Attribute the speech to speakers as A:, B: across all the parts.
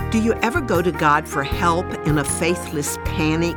A: Do you ever go to God for help in a faithless panic?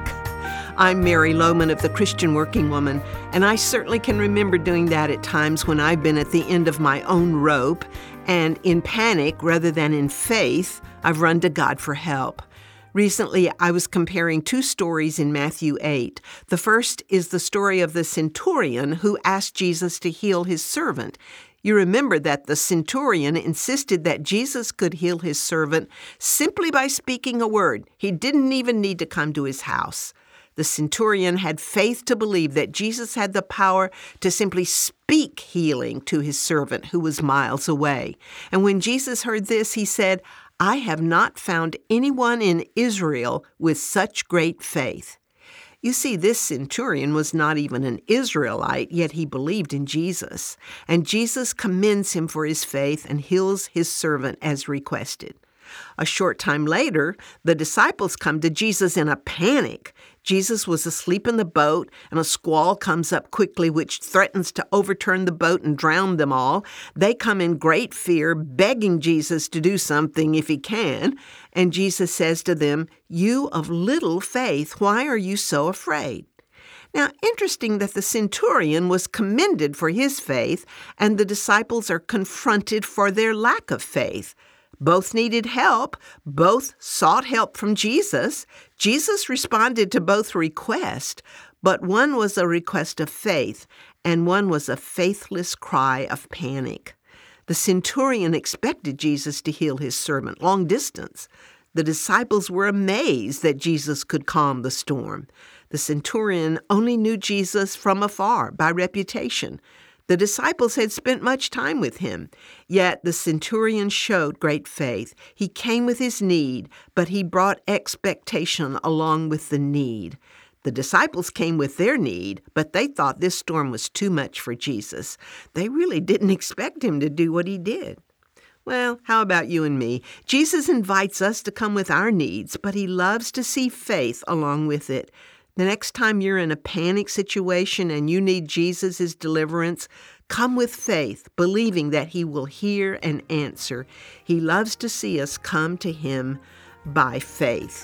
A: I'm Mary Lohman of the Christian Working Woman, and I certainly can remember doing that at times when I've been at the end of my own rope, and in panic rather than in faith, I've run to God for help. Recently, I was comparing two stories in Matthew 8. The first is the story of the centurion who asked Jesus to heal his servant. You remember that the centurion insisted that Jesus could heal his servant simply by speaking a word. He didn't even need to come to his house. The centurion had faith to believe that Jesus had the power to simply speak healing to his servant who was miles away. And when Jesus heard this, he said, "I have not found anyone in Israel with such great faith." You see, this centurion was not even an Israelite, yet he believed in Jesus. And Jesus commends him for his faith and heals his servant as requested. A short time later, the disciples come to Jesus in a panic. Jesus was asleep in the boat, and a squall comes up quickly, which threatens to overturn the boat and drown them all. They come in great fear, begging Jesus to do something if he can. And Jesus says to them, "You of little faith, why are you so afraid?" Now, interesting that the centurion was commended for his faith, and the disciples are confronted for their lack of faith. Both needed help. Both sought help from Jesus. Jesus responded to both requests, but one was a request of faith, and one was a faithless cry of panic. The centurion expected Jesus to heal his servant long distance. The disciples were amazed that Jesus could calm the storm. The centurion only knew Jesus from afar by reputation. The disciples had spent much time with him, yet the centurion showed great faith. He came with his need, but he brought expectation along with the need. The disciples came with their need, but they thought this storm was too much for Jesus. They really didn't expect him to do what he did. Well, how about you and me? Jesus invites us to come with our needs, but he loves to see faith along with it. The next time you're in a panic situation and you need Jesus' deliverance, come with faith, believing that he will hear and answer. He loves to see us come to him by faith.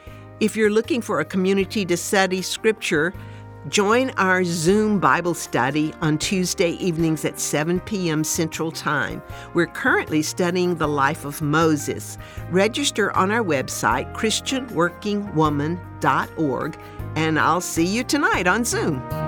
A: If you're looking for a community to study Scripture, join our Zoom Bible study on Tuesday evenings at 7 p.m. Central Time. We're currently studying the life of Moses. Register on our website, christianworkingwoman.org, and I'll see you tonight on Zoom.